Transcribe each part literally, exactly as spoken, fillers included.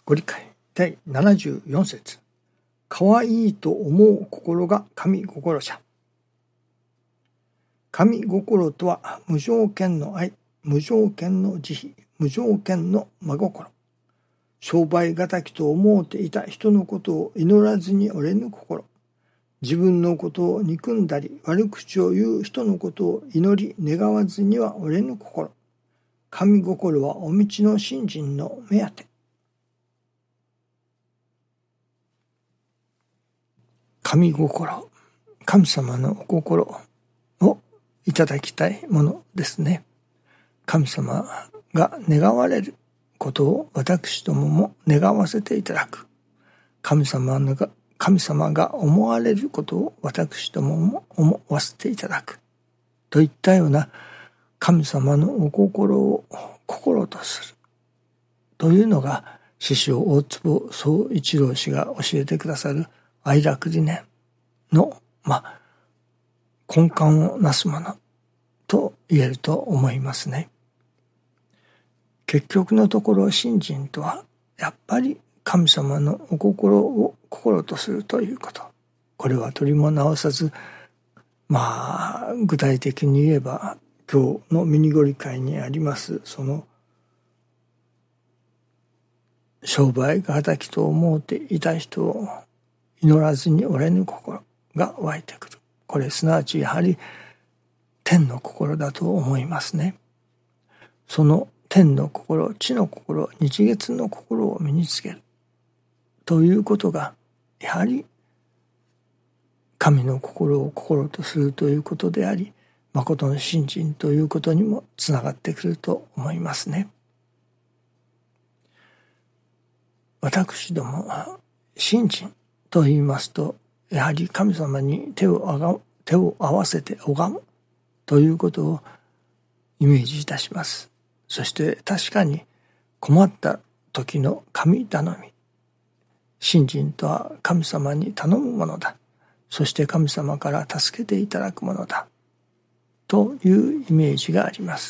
ご理解だいななじゅうよん節。かわいいと思う心が神心じゃ。神心とは無条件の愛、無条件の慈悲、無条件の真心。商売敵と思うていた人のことを祈らずに折れぬ心。自分のことを憎んだり悪口を言う人のことを祈り願わずには折れぬ心。神心はお道の信心の目当て。神心、神様のお心をいただきたいものですね。神様が願われることを私どもも願わせていただく。神様が、神様が思われることを私どもも思わせていただく。といったような神様のお心を心とする。というのが師匠大坪宗一郎氏が教えてくださる愛楽理念の、まあ、根幹をなすものと言えると思いますね。結局のところ信心とはやっぱり神様のお心を心とするということ。これは取りも直さず、まあ具体的に言えば今日のミニご理解にありますその商売敵と思うていた人を祈らずに折れぬ心が湧いてくる。これすなわちやはり天の心だと思いますね。その天の心、地の心、日月の心を身につけるということがやはり神の心を心とするということであり、誠の信心ということにもつながってくると思いますね。私どもは信心と言いますと、やはり神様に手をあが手を合わせて拝むということをイメージいたします。そして確かに困った時の神頼み。信心とは神様に頼むものだ。そして神様から助けていただくものだ。というイメージがあります。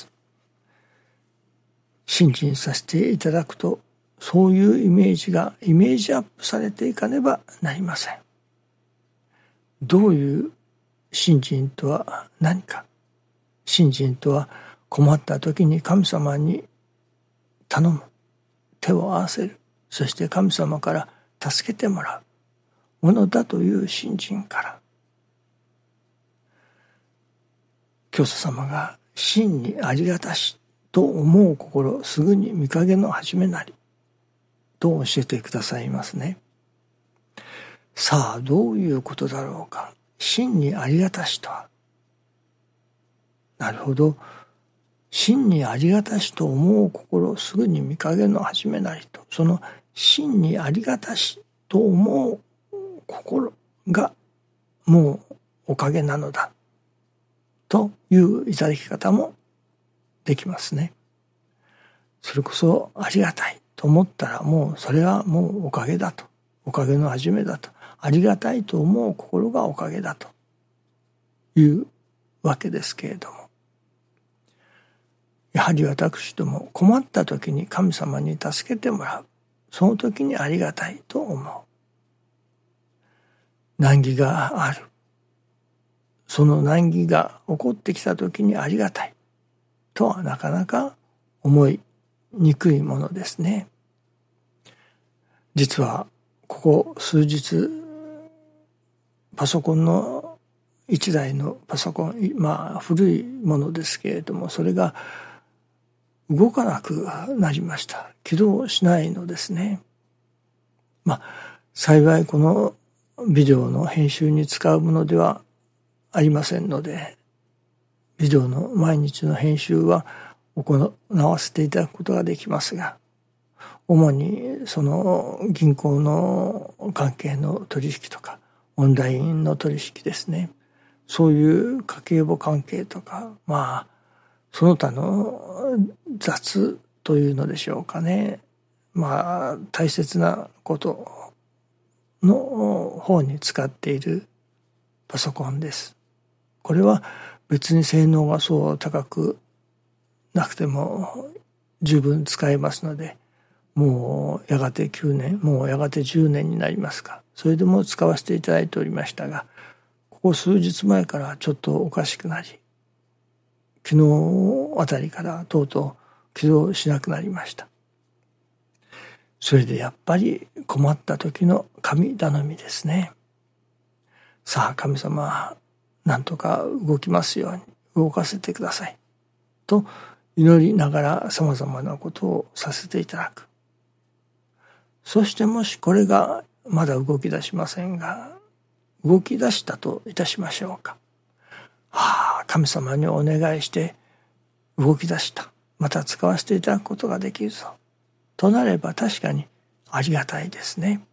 信心させていただくと、そういうイメージがイメージアップされていかねばなりません。どういう信心とは何か。信心とは困った時に神様に頼む。手を合わせる。そして神様から助けてもらうものだという信心から。教祖様が真にありがたしと思う心、すぐに見影の始めなりと教えてくださいますね。さあどういうことだろうか。真にありがたしとは、なるほど、真にありがたしと思う心、すぐに見影の始めなりと、その真にありがたしと思う心がもうおかげなのだといういただき方もできますね。それこそありがたいと思ったらもうそれはもうおかげだと、おかげの始めだと、ありがたいと思う心がおかげだというわけですけれども、やはり私ども困った時に神様に助けてもらう。その時にありがたいと思う。難儀がある。その難儀が起こってきた時にありがたいとはなかなか思いにくいものですね。実はここ数日パソコンの一台のパソコン、まあ古いものですけれども、それが動かなくなりました。起動しないのですね。まあ幸いこのビデオの編集に使うものではありませんので、ビデオの毎日の編集は行わせていただくことができますが、主にその銀行の関係の取引とかオンラインの取引ですね、そういう家計簿関係とか、まあその他の雑というのでしょうかね、まあ大切なことの方に使っているパソコンです。これは別に性能がそう高くなくても十分使えますので、 もうやがてきゅうねん、もうやがてじゅうねんになりますか。それでも使わせていただいておりましたが、ここ数日前からちょっとおかしくなり、昨日あたりからとうとう起動しなくなりました。それでやっぱり困った時の神頼みですね。さあ神様、なんとか動きますように動かせてください。と祈りながら様々なことをさせていただく。そしてもしこれがまだ動き出しませんが、動き出したといたしましょうか。はあ、神様にお願いして動き出した。また使わせていただくことができるぞ。となれば確かにありがたいですね。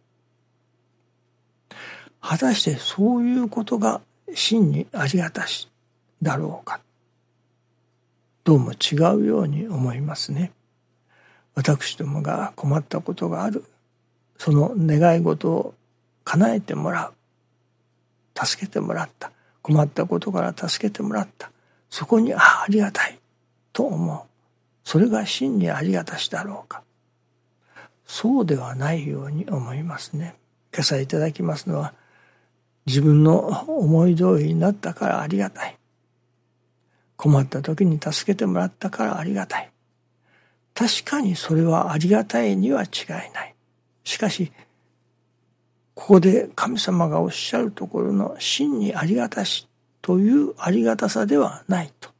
果たしてそういうことが真にありがたしだろうか。どうも違うように思いますね。私どもが困ったことがある。その願い事を叶えてもらう。助けてもらった。困ったことから助けてもらった。そこに、ああ、ありがたいと思う。それが真にありがたしだろうか。そうではないように思いますね。今朝いただきますのは、自分の思い通りになったからありがたい。困った時に助けてもらったからありがたい。確かにそれはありがたいには違いない。しかし、ここで神様がおっしゃるところの真にありがたしというありがたさではないと。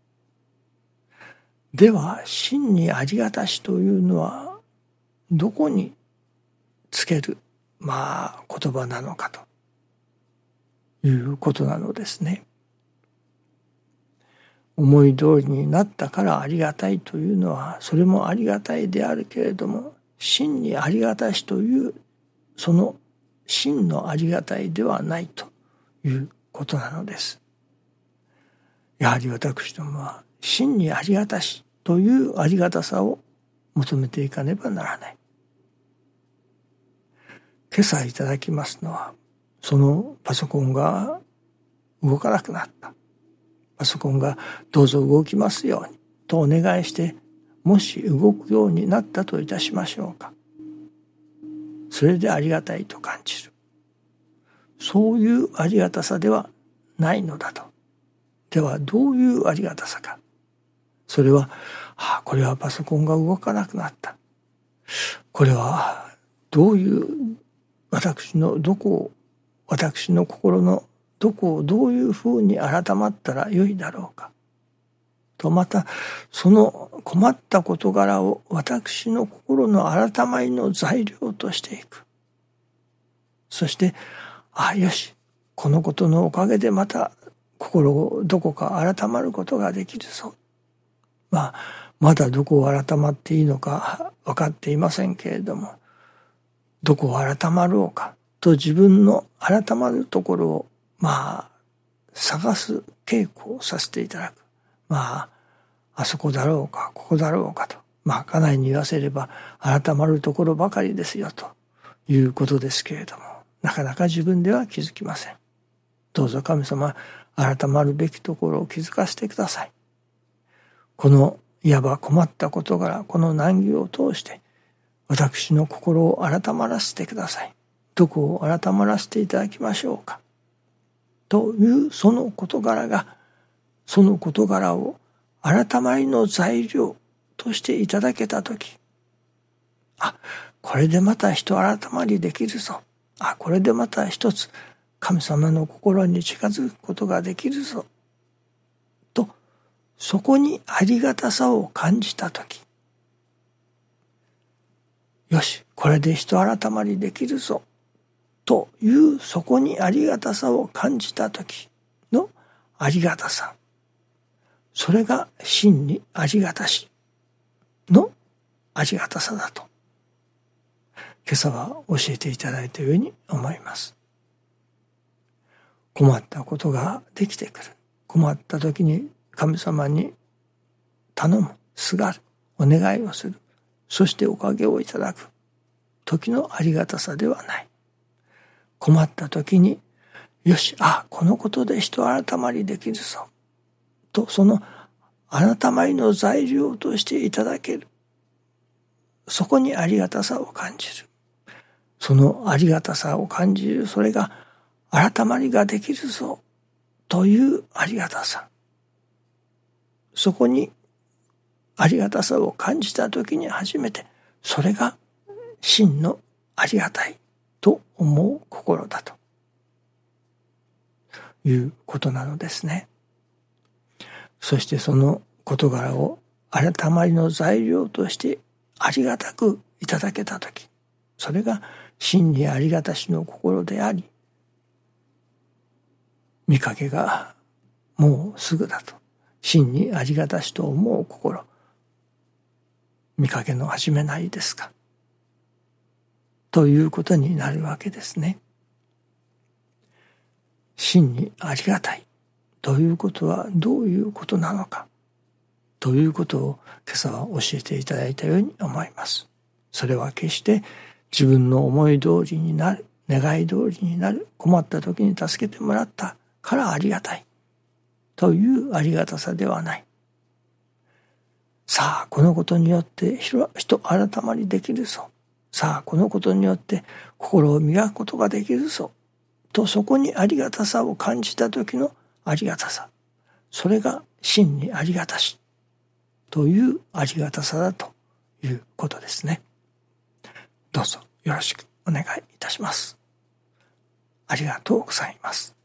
では、真にありがたしというのはどこにつける、まあ、言葉なのかということなのですね。思い通りになったからありがたいというのは、それもありがたいであるけれども、真にありがたしというその真のありがたいではないということなのです。やはり私どもは真にありがたしというありがたさを求めていかねばならない。今朝いただきますのは、そのパソコンが動かなくなった。パソコンがどうぞ動きますようにとお願いして、もし動くようになったといたしましょうか。それでありがたいと感じる。そういうありがたさではないのだと。ではどういうありがたさか。それは、ああ、これはパソコンが動かなくなった。これはどういう私のどこを、私の心のどこをどういうふうに改まったらよいだろうか。とまたその困った事柄を私の心の改まりの材料としていく。そしてああよし、このことのおかげでまた心をどこか改まることができるぞ。まあまだどこを改まっていいのか分かっていませんけれども、どこを改まろうかと自分の改まるところをまあ探す稽古をさせていただく。まあ、あそこだろうか、ここだろうかと。まあ、家内に言わせれば、改まるところばかりですよ、ということですけれども、なかなか自分では気づきません。どうぞ神様、改まるべきところを気づかせてください。この、いわば困った事柄、この難儀を通して、私の心を改まらせてください。どこを改まらせていただきましょうか。というその事柄が、その事柄を改まりの材料としていただけたとき、あ、これでまた人改まりできるぞ。あ、これでまた一つ神様の心に近づくことができるぞ。と、そこにありがたさを感じたとき、よし、これで人改まりできるぞ。というそこにありがたさを感じたときのありがたさ。それが真にありがたしのありがたさだと、今朝は教えていただいたように思います。困ったことができてくる。困った時に神様に頼む、すがる、お願いをする。そしておかげをいただく時のありがたさではない。困った時に、よし、あ、このことで人改まりできるぞ。と、その改まりの材料としていただける。 そこにありがたさを感じる。そのありがたさを感じる、それが改まりができるぞというありがたさ。そこにありがたさを感じたときに初めて、それが真のありがたいと思う心だということなのですね。そしてその事柄を改まりの材料としてありがたくいただけたとき、それが真にありがたしの心であり、見かけがもうすぐだと、真にありがたしと思う心、見かけの始めないですかということになるわけですね。真にありがたいということはどういうことなのかということを今朝は教えていただいたように思います。それは決して自分の思い通りになる、願い通りになる、困った時に助けてもらったからありがたいというありがたさではない。さあ、このことによって人改まりできるぞ。さあ、このことによって心を磨くことができるぞ。と、そこにありがたさを感じた時のありがたさ。それが真にありがたしというありがたさだということですね。どうぞよろしくお願いいたします。ありがとうございます。